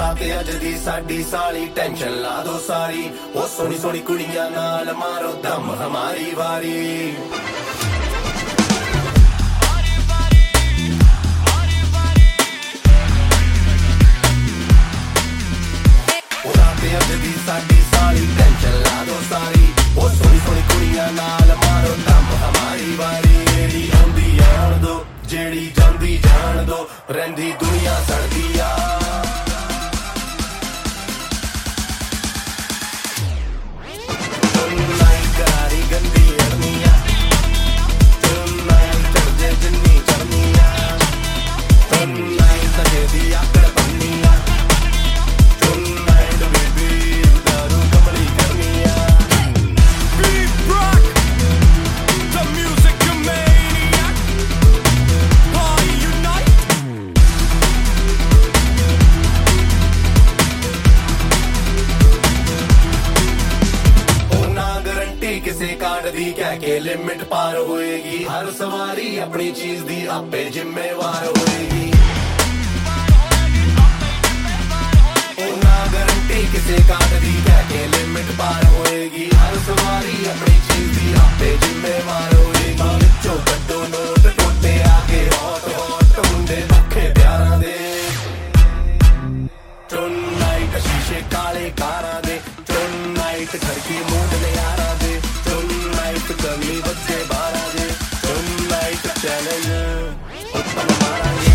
ਤੇ ਅੱਜ ਦੀ ਸਾਡੀ ਸਾਲੀ ਟੈਨਸ਼ਨ ਲਾ ਦੋ ਸਾਰੀ ਉਹ ਸੋਹਣੀ ਸੋਹਣੀ ਕੁੜੀਆਂ ਨਾਲ ਮਾਰੋ ਦਮ ਹਮਾਰੀ ਵਾਰੀ ਉਹਦਾ ਤੇ ਅੱਜ ਦੀ ਸਾਡੀ ਸਾਲੀ ਟੈਨਸ਼ਨ ਲਾ ਦੋ ਸਾਰੀ ਉਹ ਸੋਹਣੀ ਸੋਹਣੀ ਕੁੜੀਆਂ ਨਾਲ ਮਾਰੋ ਦਮ ਹਮਾਰੀ ਵਾਰੀ ਜਿਹੜੀ ਆਉਂਦੀ ਆਣ ਦੋ ਜਿਹੜੀ ਜਾਂਦੀ ਜਾਣ ਦੋ ਰਹਿੰਦੀ ਦੁਨੀਆ ਸੜਦੀ ਆ ਕਿਸੇ ਕਾਰਡ ਦੀ ਕਹਿ ਕੇ ਲਿਮਿਟ ਪਾਰ ਹੋਏਗੀ ਹਰ ਸਵਾਰੀ ਆਪਣੀ ਚੀਜ਼ ਦੀ ਆਪੇ ਜ਼ਿੰਮੇਵਾਰ ਹੋਏਗੀ ਉਹ ਨਾ ਗਰੰਟੀ ਕਿਸੇ ਕਾਰਡ ਦੀ ਕਹਿ ਕੇ ਲਿਮਿਟ ਪਾਰ ਹੋਏਗੀ ਹਰ ਸਵਾਰੀ ਆਪਣੀ ਚੀਜ਼ ਦੀ ਆਪੇ ਜ਼ਿੰਮੇਵਾਰ ਹੋਏਗੀ ਵਿੱਚੋਂ ਕੱਢੋ ਨੋਟ ਟੋਟੇ ਆ ਕੇ ਹੌਟ ਹੌਟ ਮੁੰਡੇ ਦੁੱਖੇ ਪਿਆਰਾਂ ਦੇ ਟੁਨਾਈਟ ਸ਼ੀਸ਼ੇ ਕਾਲੇ ਕਾਰਾਂ ਦੇ ਟੁਨਾਈਟ ਖੜਕੀ ਮੂੰਡ ਨਿਆਰਾਂ ਦੇ कमी बच्चे बारा दे टुनाइट चैलेंज ओपन मारांगे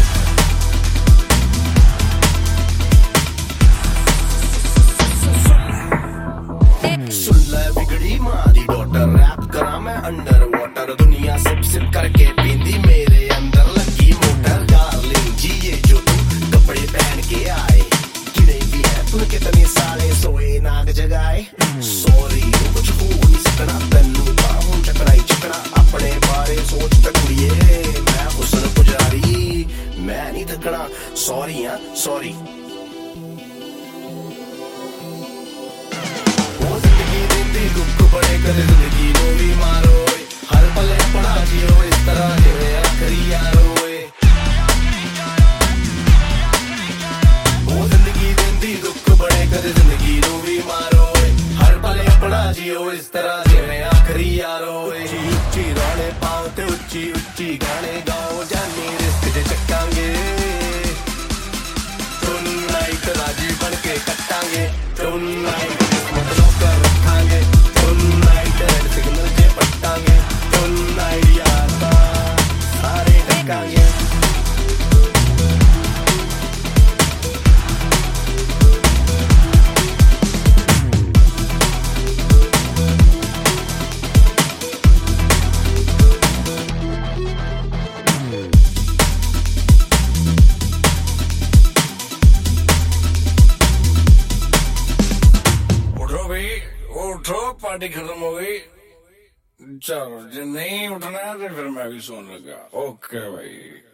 सुन ले बिगड़ी मां दी डॉटर रैप करा मैं अंडर वाटर दुनिया सिप सिप करके पींदी मेरे अंदर लगी मोटर डार्लिंग जी ये जो तू कपड़े पहन के आए किने भी है तू कितने साले सोए नाग जगाए सॉरी कुछ हो नहीं सकना तन्नू चकना अपने बारे सोच टकुड़िए मैं हुस्न पुजारी मैं नहीं थकना सॉरी हाँ सॉरी वो जिंदगी देती दुख बड़े कर जिंदगी नो भी मारो हर पले पड़ा जियो इस तरह जिवे आखिरी यारो वो जिंदगी देती दुख बड़े कर जिंदगी नो भी मारो हर पले पड़ा जियो इस तरह जिवे आखिरी यारो ਉੱਚੀ ਰੌਲੇ ਪਾਓ ਤੇ ਉੱਚੀ ਉੱਚੀ ਗਾਣੇ ਗਾਓ ਜਾਨੀ ਰਿਸਕ ਜੇ ਚੱਕਾਂਗੇ ਟੁਨਾਈਟ ਰਾਜੀ ਬਣ ਕੇ ਕੱਟਾਂਗੇ ਟੁਨਾਈਟ ਕਿਸਮਤ ਨੌਕਰ ਰੱਖਾਂਗੇ ਟੁਨਾਈਟ ਰੈਡ ਸਿਗਨਲ ਜੇ ਪੱਟਾਂਗੇ ਟੁਨਾਈਟ ਯਾਰ ਤਾਂ ਸਾਰੇ ਡੱਕਾਂਗੇ पार्टी खत्म हो गई चलो जो नहीं उठना है तो फिर मैं भी सोने लगा ओके भाई।